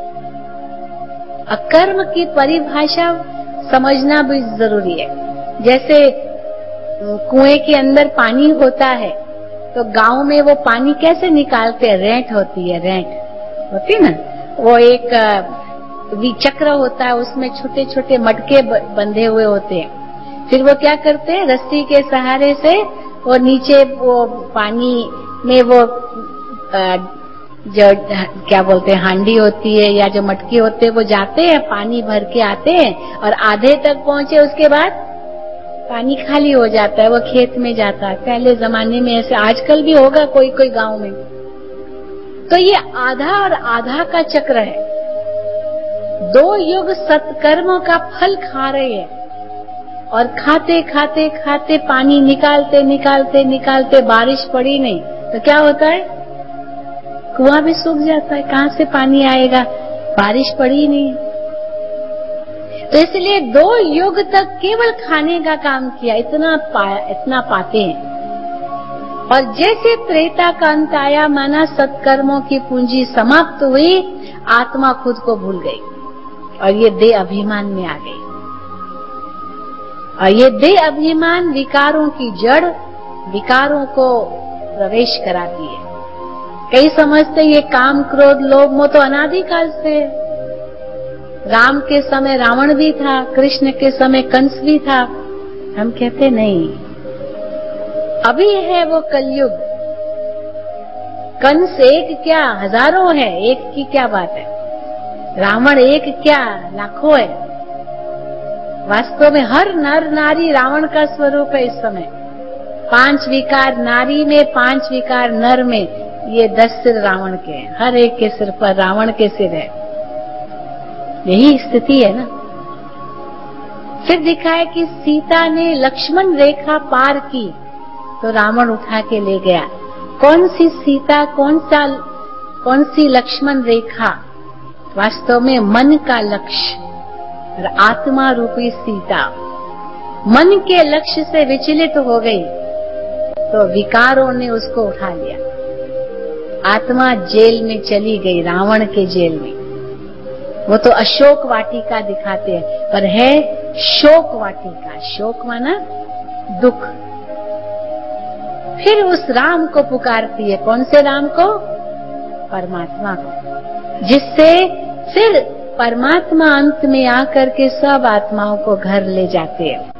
Speaker 1: अकर्म की परिभाषा समझना भी जरूरी है। जैसे कुएं के अंदर पानी होता है तो गांव में वो पानी कैसे निकालते हैं, रेंट होती है, रेंट होती है ना, वो एक चक्र होता है, उसमें छोटे छोटे मटके बंधे हुए होते हैं। फिर वो क्या करते हैं, रस्सी के सहारे से वो नीचे वो पानी में वो जो क्या बोलते हैं हांडी होती है या जो मटकी होते हैं वो जाते हैं, पानी भर के आते हैं और आधे तक पहुंचे उसके बाद पानी खाली हो जाता है, वो खेत में जाता है। पहले जमाने में ऐसे, आजकल भी होगा कोई कोई गांव में। तो ये आधा और आधा का चक्र है, दो युग सत्कर्मों का फल खा रहे हैं और खाते खाते खाते पानी निकालते निकालते निकालते बारिश पड़ी नहीं तो क्या होता है, कुआं भी सूख जाता है, कहाँ से पानी आएगा, बारिश पड़ी नहीं। तो इसलिए दो युग तक केवल खाने का काम किया, इतना पाया, इतना पाते हैं। और जैसे त्रेता का अंत आया, माना सत्कर्मों की पूंजी समाप्त हुई, आत्मा खुद को भूल गई और ये देह अभिमान में आ गई। और ये देह अभिमान विकारों की जड़, विकारों को प्रवेश कराती है। कई समझते ये काम क्रोध लोभ मोह तो अनादिकाल से, राम के समय रावण भी था, कृष्ण के समय कंस भी था। हम कहते नहीं, अभी है वो कलयुग। कंस एक क्या हजारों है, एक की क्या बात है, रावण एक क्या लाखों है। वास्तव में हर नर नारी रावण का स्वरूप है इस समय। पांच विकार नारी में, पांच विकार नर में, ये दस सिर रावण के हैं, हर एक के सिर पर रावण के सिर है। यही स्थिति है ना। फिर दिखाया कि सीता ने लक्ष्मण रेखा पार की तो रावण उठा के ले गया। कौन सी सीता, कौन सा कौन सी लक्ष्मण रेखा, वास्तव में मन का लक्ष्य और आत्मा रूपी सीता। मन के लक्ष्य से विचलित हो गई तो विकारों ने उसको उठा लिया। आत्मा जेल में चली गई, रावण के जेल में। वो तो अशोक वाटिका दिखाते हैं, पर है शोक वाटिका। शोक माना दुख। फिर उस राम को पुकारती है। कौन से राम को? परमात्मा को, जिससे फिर परमात्मा अंत में आकर के सब आत्माओं को घर ले जाते हैं।